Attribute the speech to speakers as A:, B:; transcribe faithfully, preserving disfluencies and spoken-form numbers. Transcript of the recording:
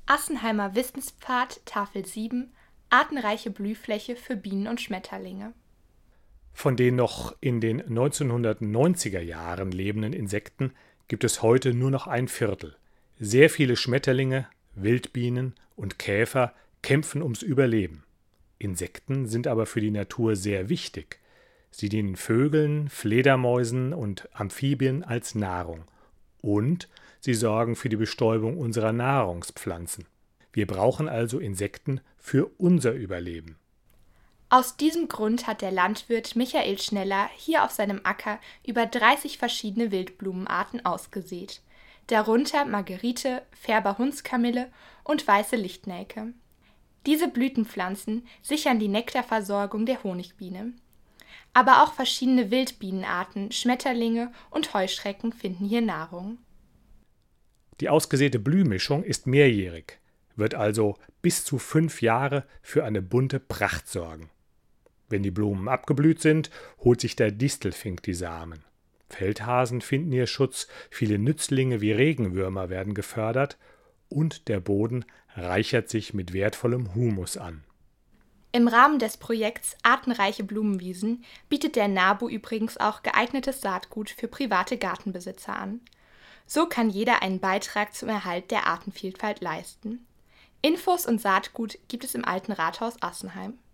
A: Assenheimer Wissenspfad, Tafel sieben, artenreiche Blühfläche für Bienen und Schmetterlinge.
B: Von den noch in den neunzehnhundertneunziger Jahren lebenden Insekten gibt es heute nur noch ein Viertel. Sehr viele Schmetterlinge, Wildbienen und Käfer kämpfen ums Überleben. Insekten sind aber für die Natur sehr wichtig. Sie dienen Vögeln, Fledermäusen und Amphibien als Nahrung. Und sie sorgen für die Bestäubung unserer Nahrungspflanzen. Wir brauchen also Insekten für unser Überleben.
A: Aus diesem Grund hat der Landwirt Michael Schneller hier auf seinem Acker über dreißig verschiedene Wildblumenarten ausgesät, darunter Margerite, Färber-Hundskamille und weiße Lichtnelke. Diese Blütenpflanzen sichern die Nektarversorgung der Honigbiene. Aber auch verschiedene Wildbienenarten, Schmetterlinge und Heuschrecken finden hier Nahrung.
B: Die ausgesäte Blühmischung ist mehrjährig, wird also bis zu fünf Jahre für eine bunte Pracht sorgen. Wenn die Blumen abgeblüht sind, holt sich der Distelfink die Samen. Feldhasen finden hier Schutz, viele Nützlinge wie Regenwürmer werden gefördert und der Boden reichert sich mit wertvollem Humus an.
A: Im Rahmen des Projekts Artenreiche Blumenwiesen bietet der NABU übrigens auch geeignetes Saatgut für private Gartenbesitzer an. So kann jeder einen Beitrag zum Erhalt der Artenvielfalt leisten. Infos und Saatgut gibt es im Alten Rathaus Assenheim.